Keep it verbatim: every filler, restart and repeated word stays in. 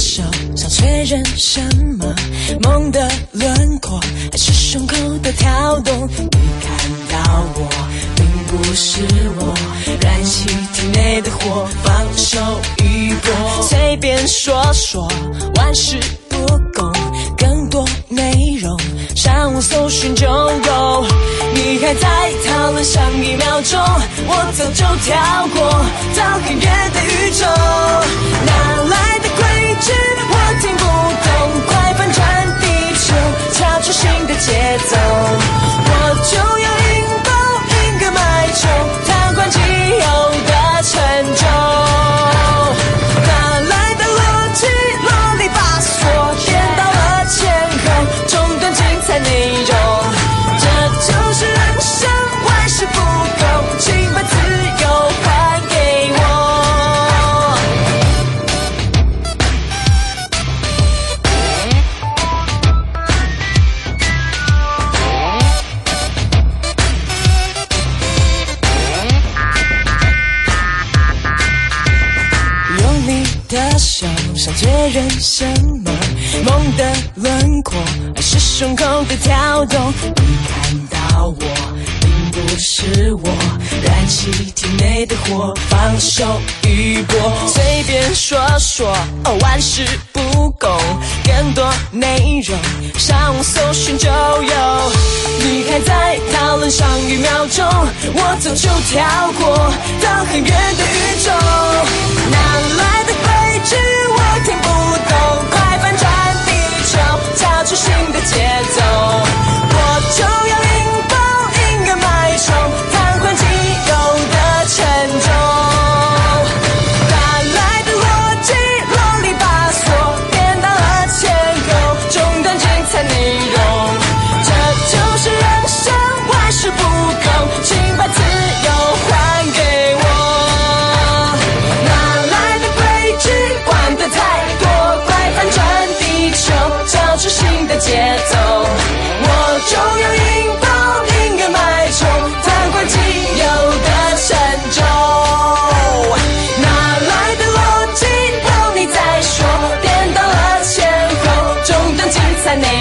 手想确认什么？梦的轮廓还是胸口的跳动？你看到我，并不是我，燃起体内的火，放手一搏。随便说说，万事不公，更多内容上网搜寻就有。你还在讨论上一秒钟，我早就跳过到很远的宇宙。哪来的规矩我听不懂，快翻转地球，跳出新的节奏。我就要引爆一个脉冲，瘫痪既有的沉重。哪来的逻辑啰里吧嗦，颠倒了前后，中断精彩内容。这就是人生，万事不公，请把自由还给我。用你的手想确认什么？梦的轮廓还是胸口的跳动？你看到我，并不是我，燃起体内的火，放手一搏。随便说说，哦，万事不公，更多内容上网搜寻就有。你还在讨论上一秒钟，我早就跳过到很远的宇宙。哪来的规矩我听不懂，快翻转地球，跳出新的节奏。我就要引爆一个脉冲，瘫痪既有的沉重。哪来的逻辑啰里吧嗦，颠倒了前后，中断精彩内容。这就是人生，万事不公，请把自由还给我。哪来的规矩管得太多，快翻转地球，跳出新的节奏。我就要引爆一个脉冲，瘫痪既有的沉重。哪来的逻辑？让你再说，颠倒了前后，中断精彩内容。